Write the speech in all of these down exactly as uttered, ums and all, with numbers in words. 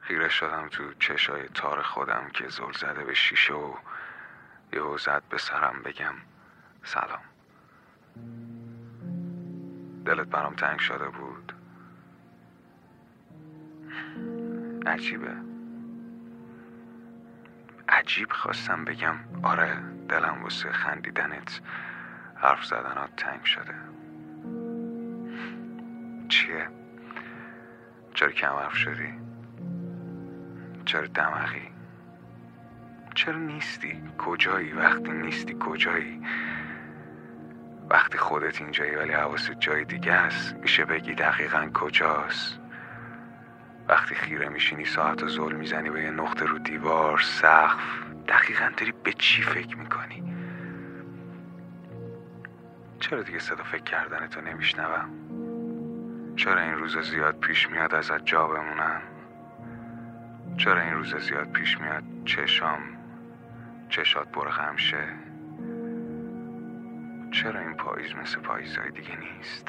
خیره شدم تو چشای تار خودم که زل زده به شیشه و یهو زد به سرم بگم سلام. دلت برام تنگ شده بود؟ عجیبه. عجیب خواستم بگم آره، دلم واسه خندیدنت، حرف زدنات تنگ شده. چیه؟ چرا کم حرف شدی؟ چرا دماغی؟ چرا نیستی؟ کجایی؟ وقتی نیستی کجایی؟ وقتی خودت اینجایی ولی حواست جای دیگه است، میشه بگی دقیقاً کجاست؟ وقتی خیره میشینی ساعت و زل میزنی به یه نقطه رو دیوار، سقف، دقیقاً داری به چی فکر میکنی؟ چرا دیگه صدا فکر کردن تو نمیشنوم؟ چرا این روزا زیاد پیش میاد ازت جا بمونم؟ چرا این روزا زیاد پیش میاد چشام چشات برغم شه؟ چرا این پاییز مثل پاییزهای دیگه نیست؟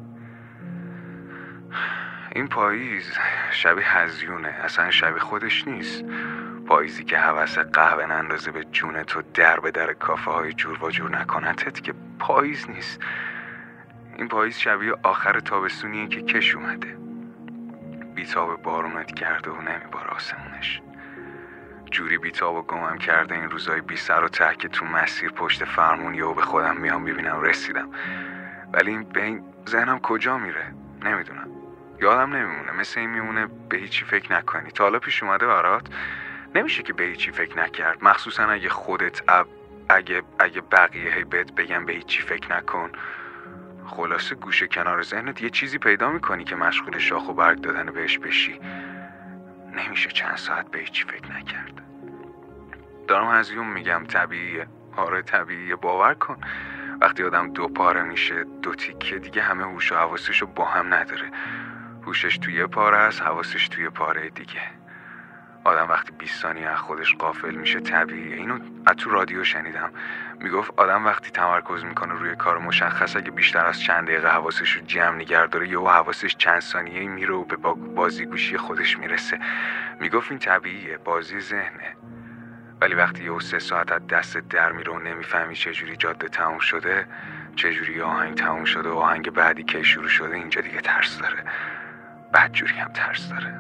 این پاییز شبیه هزیونه، اصلا شبیه خودش نیست. پاییزی که هوس قهوه نندازه به جون تو، در به در کافه های جور و جور نکنتت، که پاییز نیست. این پاییز شبیه آخر تابستونیه که کش اومده، بیتاب بارونت کرده و نمیباره آسمونش. جوری بیتاب و گمم کرده این روزای بی سر و ته که تو مسیر پشت فرمون یهو به خودم میام ببینم رسیدم، ولی این به این ذهنم کجا میره نمیدونم، یادم نمیمونه. مثل این میمونه به هیچی فکر نکنی. تا حالا پیش اومده برات؟ نمیشه که به هیچی فکر نکرد، مخصوصا اگه خودت اب اگه اگه بقیه هی بهت بگم به هیچی فکر نکن. خلاصه گوشه کنار ذهنت یه چیزی پیدا میکنی که مشغول شاخ و برگ دادن بهش بشی. نمیشه چند ساعت به هیچی فکر نکرد. دارم هزیون میگم، طبیعیه. آره طبیعیه، باور کن. وقتی آدم دو پاره میشه، دو تیکه، دیگه همه هوش و حواسشو با هم نداره. هوشش توی پاره است، حواسش توی پاره دیگه. آدم وقتی بیست ثانیه از خودش غافل میشه طبیعیه. اینو از تو رادیو شنیدم، میگفت آدم وقتی تمرکز میکنه روی کار مشخص، اگه بیشتر از چند دقیقه حواسش رو جمع نگه داره، یهو حواسش چند ثانیه‌ای میره و به بازیگوشی خودش میرسه. میگفت این طبیعیه، بازی ذهنه. ولی وقتی یهو سه ساعت از دستت در میره و نمیفهمی چجوری جاده تموم شده، چجوری آهنگ تموم شده و آهنگ بعدی که شروع شده، اینجا دیگه ترس داره. بدجوری هم ترس داره.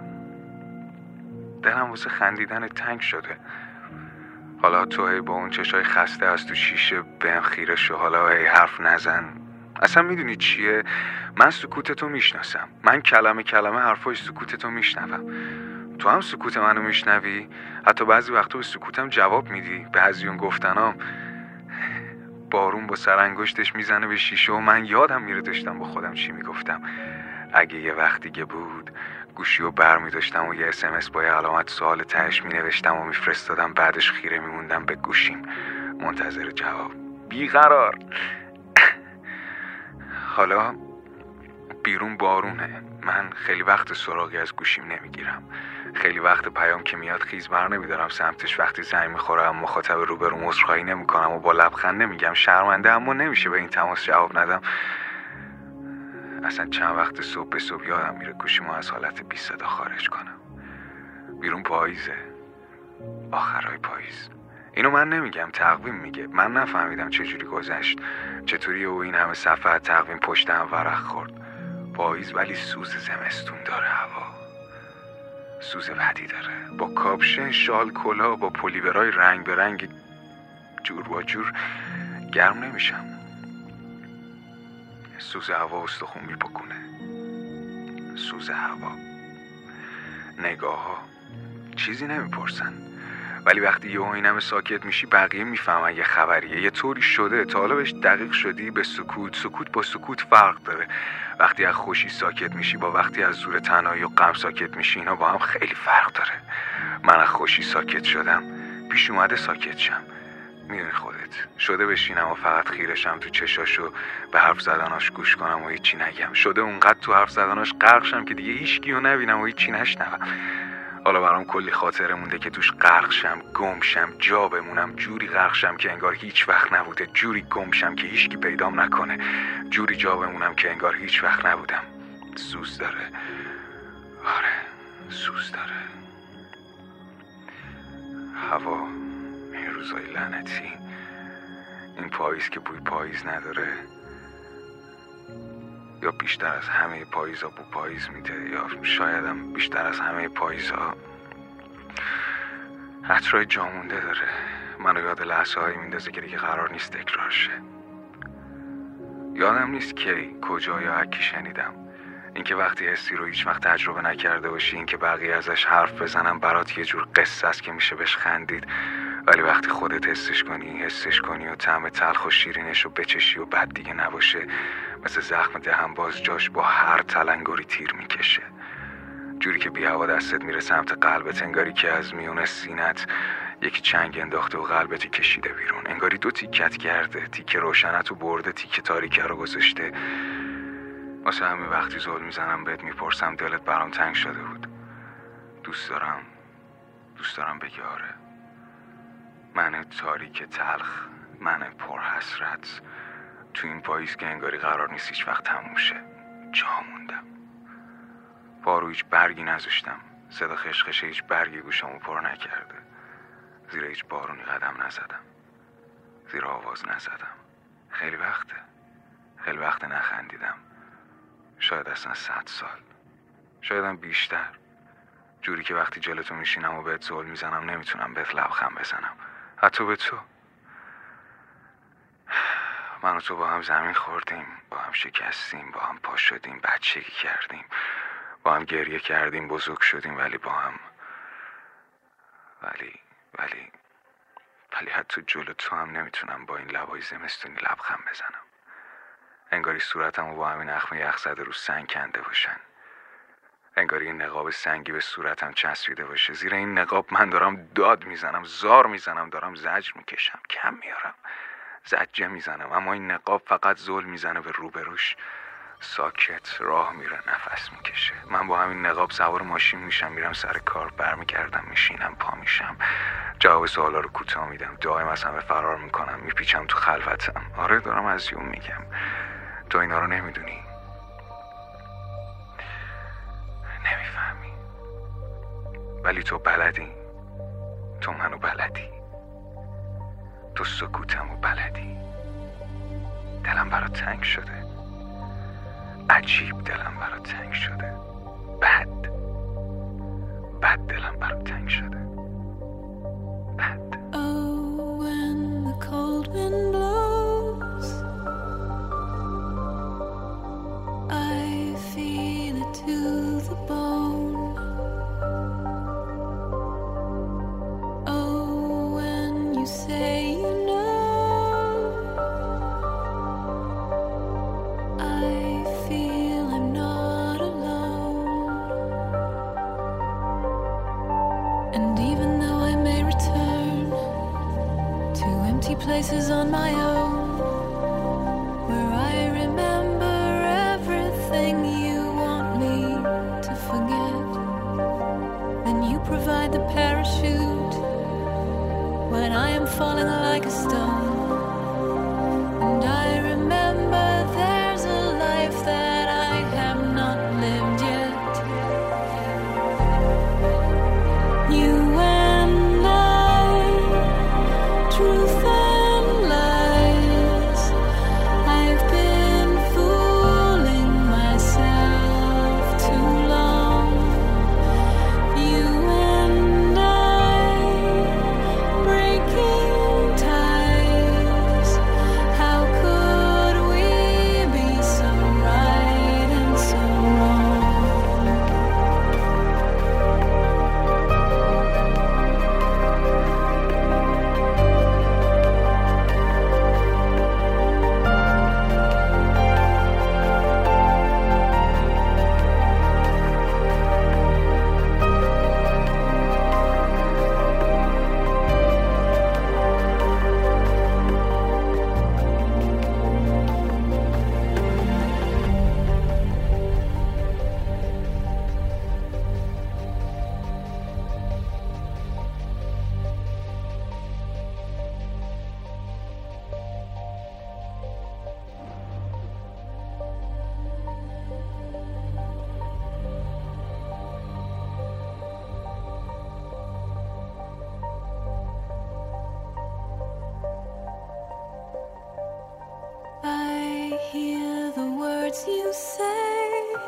دلم واسه خندیدن تنگ شده. حالا تو هی با اون چشای خسته از تو شیشه بهم خیره شو، حالا هی حرف نزن. اصلا میدونی چیه؟ من سکوتتو میشناسم. من کلمه کلمه حرفای سکوتتو میشنوم. تو هم سکوت منو میشنوی؟ حتی بعضی وقتا به سکوتم جواب میدی. بعضی اون گفتنام بارون با سرانگشتش میزنه به شیشه و من یادم میره داشتم با خودم چی میگفتم. اگه یه وقت دیگه بود گوشی رو بر می داشتم و یه اسمس با یه علامت سوال تهش می نوشتم و می فرستادم، بعدش خیره می موندم به گوشیم منتظر جواب. بیقرار. حالا بیرون بارونه. من خیلی وقت سراغی از گوشیم نمی گیرم. خیلی وقت پیام که میاد خیز بر نمی دارم سمتش. وقتی زنگ می خورم مخاطب روبرو عذرخواهی نمی کنم و با لبخند نمیگم شرمنده، اما نمیشه به این تماس جواب ندم. اصلا چند وقت صبح به صبح یادم میره گوشیمو از حالت بی صدا خارج کنم. بیرون پاییزه، آخرای پاییز. اینو من نمیگم، تقویم میگه. من نفهمیدم چجوری گذشت، چطوری و این همه صفحه تقویم پشت هم ورق خورد. پاییز ولی سوز زمستون داره، هوا سوز بدی داره. با کاپشن، شال، کلاه، با پلیورای رنگ به رنگ جور با جور گرم نمیشم. سوز هوا استخون میپکونه. سوز هوا. نگاه ها چیزی نمیپرسن، ولی وقتی یه این همه ساکت میشی بقیه میفهمن یه خبریه، یه طوری شده. تا حالا بهش دقیق شدی؟ به سکوت. سکوت با سکوت فرق داره. وقتی از خوشی ساکت میشی با وقتی از زور تنهایی و غم ساکت میشی، اینا با هم خیلی فرق داره. من از خوشی ساکت شدم، پیش اومده ساکت شم. میدونی خودت، شده بشینم و فقط خیرشم تو چشاشو به حرف زدناش گوش کنم و هیچی نگم. شده اونقدر تو حرف زدناش غرق شم که دیگه هیچکیو نبینم و هیچی نشنوم. حالا برام کلی خاطره مونده که توش غرق شم، گم شم، جا بمونم. جوری غرق شم که انگار هیچ وقت نبوده، جوری گم شم که هیچکی پیدام نکنه، جوری جا بمونم که انگار هیچ وقت نبودم. سوز داره. آره سوز داره. هوا، این روزای لعنتی، این پاییز که بوی پاییز نداره، یا بیشتر از همه پاییزا بو پاییز میده، یا شایدم بیشتر از همه پاییزا عطرای جامونده داره. منو یاد لحظه هایی میندازه که دیگه قرار نیست تکرار شه. یادم نیست کی، کجا یا هکی شنیدم اینکه وقتی حسی رو هیچ وقت تجربه نکرده باشی، اینکه بقیه ازش حرف بزنن برات یه جور قصه است که میشه بهش خندید، ولی وقتی خودت حسش کنی حسش کنی و طعم تلخ و شیرینش رو بچشی و بعد دیگه نباشه، مثل زخم دهن باز جاش با هر تلنگری تیر میکشه، جوری که بی هوا دستت میره سمت قلبت، انگاری که از میون سینت یکی چنگ انداخته و قلبتی کشیده بیرون، انگاری دو تیکت کرده، تیکه روشنت رو برده، تیکه تاریکه رو گذاشته. واسه همین وقتی زل میزنم بهت میپرسم دلت برام تنگ شده بود. دوست دارم دوست دارم بگی آره. من تاریک تلخ، من پر حسرت، تو این پاییز که انگاری قرار نیست هیچ وقت تموم شه، جا موندم. پارو هیچ برگی نذاشتم، صدا خشخشه هیچ برگی گوشمو پر نکرده، زیر هیچ بارونی قدم نزدم، زیر آواز نزدم. خیلی وقته خیلی وقته نخندیدم، شاید اصلا صد سال، شایدم بیشتر. جوری که وقتی جلوتو میشینم و بهت زل میزنم نمیتونم بهت لبخند بزنم، حتی به تو. من و تو با هم زمین خوردیم، با هم شکستیم، با هم پا شدیم، بچگی کردیم، با هم گریه کردیم، بزرگ شدیم، ولی با هم ولی ولی ولی حتی جلو تو هم نمیتونم با این لبای زمستونی لبخند بزنم. انگاری صورتمو با همین اخم یخ زده رو سنگ کنده باشن، انگاری این نقاب سنگی به صورتم چسبیده باشه. زیر این نقاب من دارم داد میزنم، زار میزنم، دارم زجر میکشم، کم میارم، زجه میزنم، اما این نقاب فقط زل میزنه به روبروش. ساکت راه میره، نفس میکشه. من با همین نقاب سوار ماشین میشم، میرم سر کار، برمیگردم میشینم، پا میشم، جواب سوالا رو کوتاه میدم، دائم از همه فرار میکنم، میپیچم تو خلوتم. آره دارم از یوم میگم، تو اینا رو نمیدونی، نمیفهمی، ولی تو بلدی، تو منو بلدی، تو سکوتمو بلدی. دلم برات تنگ شده، عجیب دلم برات تنگ شده، بد بد دلم برات تنگ شده، بد. Oh, when the cold wind blows, I feel it to the bone. Oh, when you say you know, I feel I'm not alone. And even though I may return to empty places on my own, where I remember everything you want me to forget, then you provide the parachute when I am falling like a stone. And I remember there's a life that I have not lived yet. You and I, truth and lies. you say,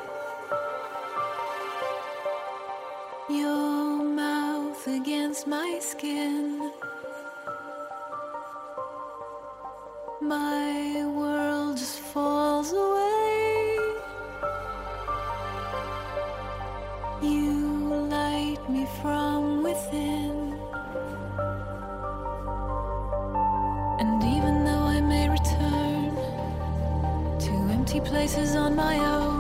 your mouth against my skin, my world just falls away. You light me from within, and even though I may return to empty places on my own,